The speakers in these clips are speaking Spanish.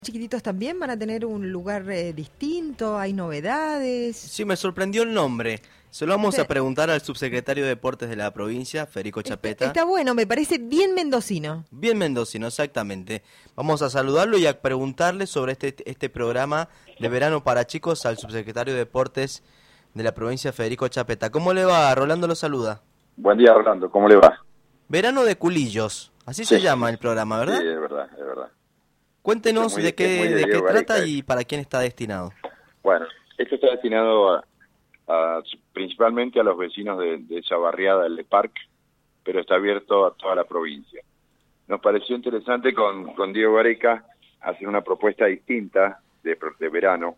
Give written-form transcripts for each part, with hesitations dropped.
Chiquititos también van a tener un lugar distinto, hay novedades. Sí, me sorprendió el nombre. Se lo vamos a Este- preguntar al subsecretario de Deportes de la provincia, Federico Chapeta. Está bueno, me parece bien mendocino. Bien mendocino, exactamente. Vamos a saludarlo y a preguntarle sobre este programa de verano para chicos al subsecretario de Deportes de la provincia, Federico Chapeta. ¿Cómo le va? Rolando lo saluda. Buen día, Orlando. ¿Cómo le va? Verano de Culillos, así Sí, se llama el programa, sí, ¿verdad? es verdad, es verdad. Esto Cuéntenos de es muy qué, de de qué Diego trata Gareca. y para quién está destinado. Bueno, esto está destinado principalmente a los vecinos de esa barriada del Parque, pero está abierto a toda la provincia. Nos pareció interesante con Diego Gareca hacer una propuesta distinta de verano,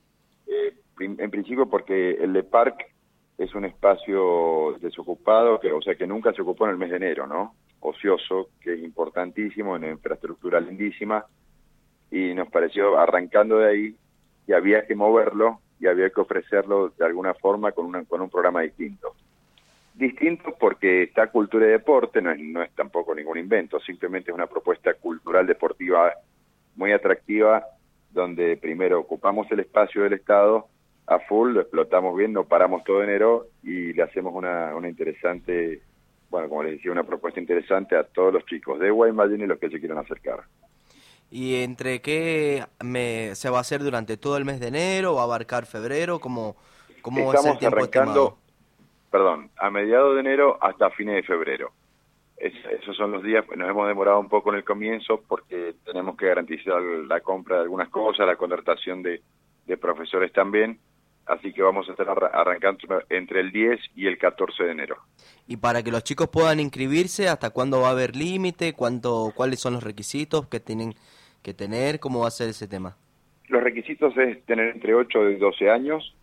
en principio porque el Le Parc es un espacio desocupado, o sea que nunca se ocupó en el mes de enero, ¿no? Ocioso, que es importantísimo, en infraestructura lindísima, y nos pareció, arrancando de ahí, que había que moverlo y había que ofrecerlo de alguna forma con un programa distinto. Distinto porque está cultura y deporte, no es tampoco ningún invento, simplemente es una propuesta cultural deportiva muy atractiva, donde primero ocupamos el espacio del Estado a full, lo explotamos bien, no paramos todo enero y le hacemos una interesante, bueno, como les decía, una propuesta interesante a todos los chicos de Guaymallén y los que se quieran acercar. ¿Y entre qué se va a hacer durante todo el mes de enero? ¿Va a abarcar febrero? ¿Cómo es el Estamos tiempo estimado? arrancando, a mediados de enero hasta fines de febrero. Esos son los días. Nos hemos demorado un poco en el comienzo porque tenemos que garantizar la compra de algunas cosas, la contratación de profesores también, así que vamos a estar arrancando entre el 10 y el 14 de enero. Y para que los chicos puedan inscribirse, ¿hasta cuándo va a haber límite? ¿Cuáles son los requisitos que tienen que tener? ¿Cómo va a ser ese tema? Los requisitos es tener entre 8 y 12 años,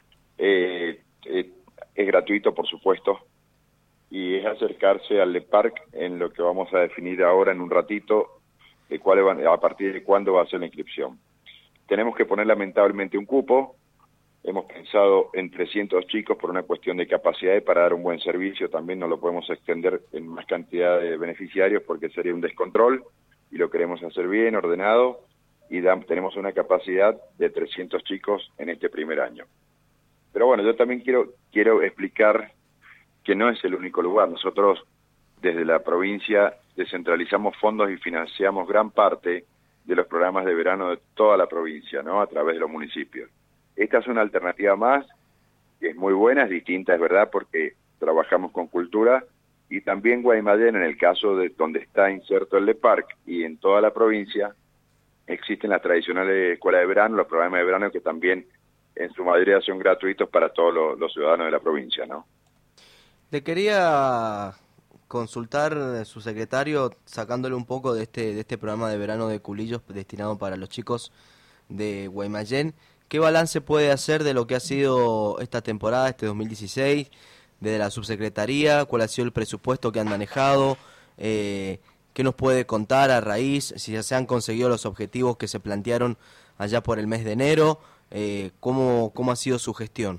es gratuito por supuesto, y es acercarse al Le Parc en lo que vamos a definir ahora en un ratito, a partir de cuándo va a ser la inscripción. Tenemos que poner lamentablemente un cupo. Hemos pensado en 300 chicos por una cuestión de capacidad y para dar un buen servicio. También no lo podemos extender en más cantidad de beneficiarios porque sería un descontrol y lo queremos hacer bien, ordenado, y tenemos una capacidad de 300 chicos en este primer año. Pero bueno, yo también quiero explicar que no es el único lugar. Nosotros desde la provincia descentralizamos fondos y financiamos gran parte de los programas de verano de toda la provincia, ¿no? A través de los municipios. Esta es una alternativa más, que es muy buena, es distinta, es verdad, porque trabajamos con cultura, y también Guaymallén, en el caso de donde está inserto el Le Parc y en toda la provincia, existen las tradicionales escuelas de verano, los programas de verano que también en su mayoría son gratuitos para todos los ciudadanos de la provincia, ¿no? Le quería consultar, su secretario, sacándole un poco de este programa de verano de Culillos destinado para los chicos de Guaymallén. ¿Qué balance puede hacer de lo que ha sido esta temporada, este 2016, desde la subsecretaría? ¿Cuál ha sido el presupuesto que han manejado? ¿Qué nos puede contar a raíz? Si ya se han conseguido los objetivos que se plantearon allá por el mes de enero. ¿Cómo ha sido su gestión?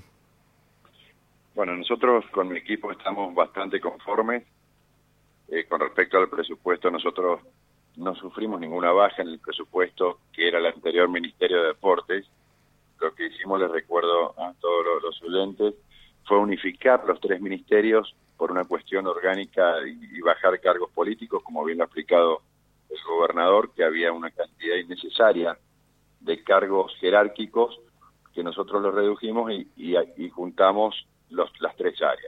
Bueno, nosotros con mi equipo estamos bastante conformes. Con respecto al presupuesto, nosotros no sufrimos ninguna baja en el presupuesto que era el anterior Ministerio de Deportes. Lo que hicimos, les recuerdo a todos los oyentes, fue unificar los tres ministerios por una cuestión orgánica y bajar cargos políticos, como bien lo ha explicado el gobernador, que había una cantidad innecesaria de cargos jerárquicos que nosotros los redujimos y juntamos las tres áreas.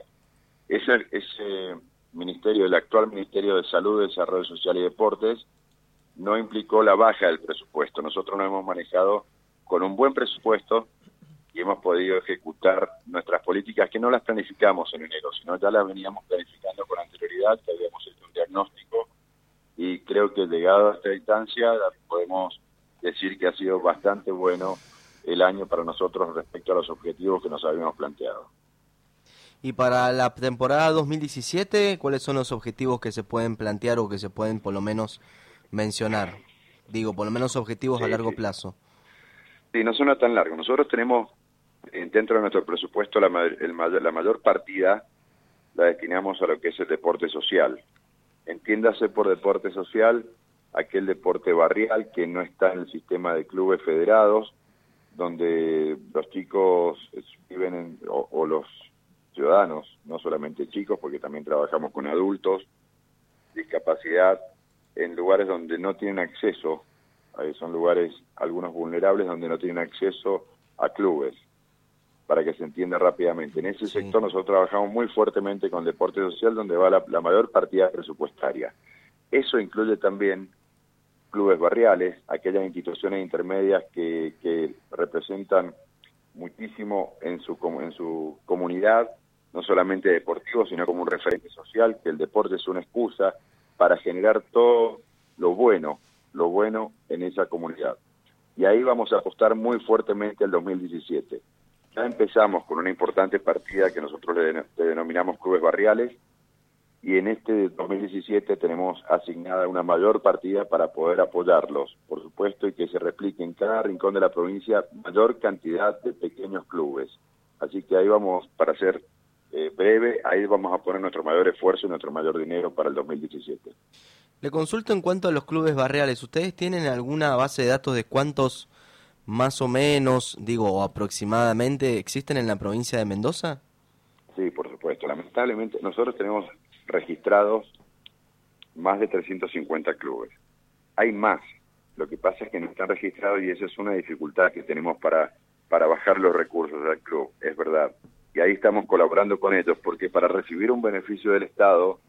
Ese ministerio, el actual Ministerio de Salud, Desarrollo Social y Deportes, no implicó la baja del presupuesto. Nosotros nos hemos manejado con un buen presupuesto y hemos podido ejecutar nuestras políticas, que no las planificamos en enero, sino ya las veníamos planificando con anterioridad, que habíamos hecho un diagnóstico, y creo que llegado a esta instancia podemos decir que ha sido bastante bueno el año para nosotros respecto a los objetivos que nos habíamos planteado. Y para la temporada 2017, ¿cuáles son los objetivos que se pueden plantear o que se pueden por lo menos mencionar? Digo, por lo menos objetivos a largo plazo. Sí, no suena tan largo. Nosotros tenemos dentro de nuestro presupuesto la mayor partida la destinamos a lo que es el deporte social. Entiéndase por deporte social aquel deporte barrial que no está en el sistema de clubes federados, donde los chicos viven o los ciudadanos, no solamente chicos, porque también trabajamos con adultos, discapacidad, en lugares donde no tienen acceso, son lugares, algunos vulnerables, donde no tienen acceso a clubes, para que se entienda rápidamente. En ese sector nosotros trabajamos muy fuertemente con deporte social, donde va la mayor partida presupuestaria. Eso incluye también clubes barriales, aquellas instituciones intermedias que representan muchísimo en su comunidad, no solamente deportivo, sino como un referente social, que el deporte es una excusa para generar todo lo bueno en esa comunidad. Y ahí vamos a apostar muy fuertemente al 2017. Ya empezamos con una importante partida que nosotros le denominamos clubes barriales, y en este 2017 tenemos asignada una mayor partida para poder apoyarlos, por supuesto, y que se replique en cada rincón de la provincia mayor cantidad de pequeños clubes. Así que ahí vamos, para ser breve, ahí vamos a poner nuestro mayor esfuerzo y nuestro mayor dinero para el 2017. Le consulto en cuanto a los clubes barriales. ¿Ustedes tienen alguna base de datos de cuántos más o menos, digo, aproximadamente existen en la provincia de Mendoza? Sí, por supuesto. Lamentablemente nosotros tenemos registrados más de 350 clubes. Hay más. Lo que pasa es que no están registrados y esa es una dificultad que tenemos para bajar los recursos del club, es verdad. Y ahí estamos colaborando con ellos, porque para recibir un beneficio del Estado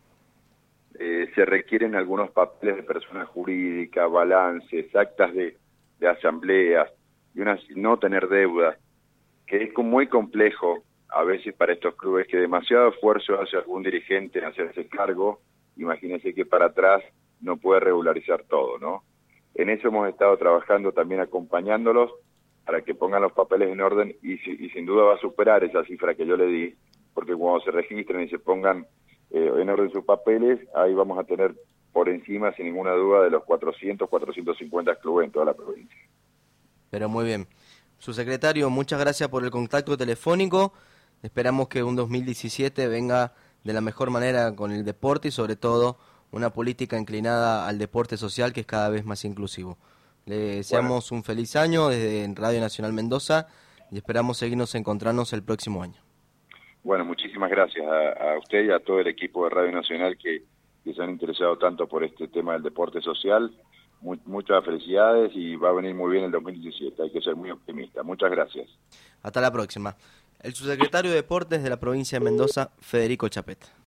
se requieren algunos papeles de persona jurídica, balances, actas de asambleas, y no tener deudas, que es muy complejo a veces para estos clubes, que demasiado esfuerzo hace algún dirigente en hacerse cargo. Imagínense que para atrás no puede regularizar todo, ¿no? En eso hemos estado trabajando también, acompañándolos para que pongan los papeles en orden, y sin duda va a superar esa cifra que yo le di, porque cuando se registren y se pongan en orden sus papeles, ahí vamos a tener por encima, sin ninguna duda, de los 450 clubes en toda la provincia. Pero muy bien. Subsecretario, muchas gracias por el contacto telefónico. Esperamos que un 2017 venga de la mejor manera con el deporte y sobre todo una política inclinada al deporte social, que es cada vez más inclusivo. Le deseamos un feliz año desde Radio Nacional Mendoza y esperamos seguirnos encontrarnos el próximo año. Bueno, muchísimas gracias a usted y a todo el equipo de Radio Nacional que se han interesado tanto por este tema del deporte social. Muchas felicidades y va a venir muy bien el 2017, hay que ser muy optimista. Muchas gracias. Hasta la próxima. El subsecretario de Deportes de la provincia de Mendoza, Federico Chapet.